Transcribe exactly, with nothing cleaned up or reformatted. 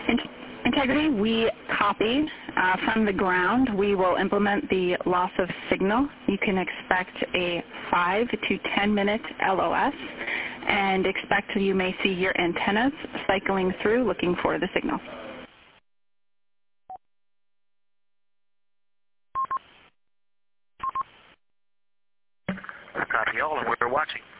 In- Integrity, we copied uh, from the ground. We will implement the loss of signal. You can expect a five to ten minute L O S and expect you may see your antennas cycling through looking for the signal. Copy all, and we're watching.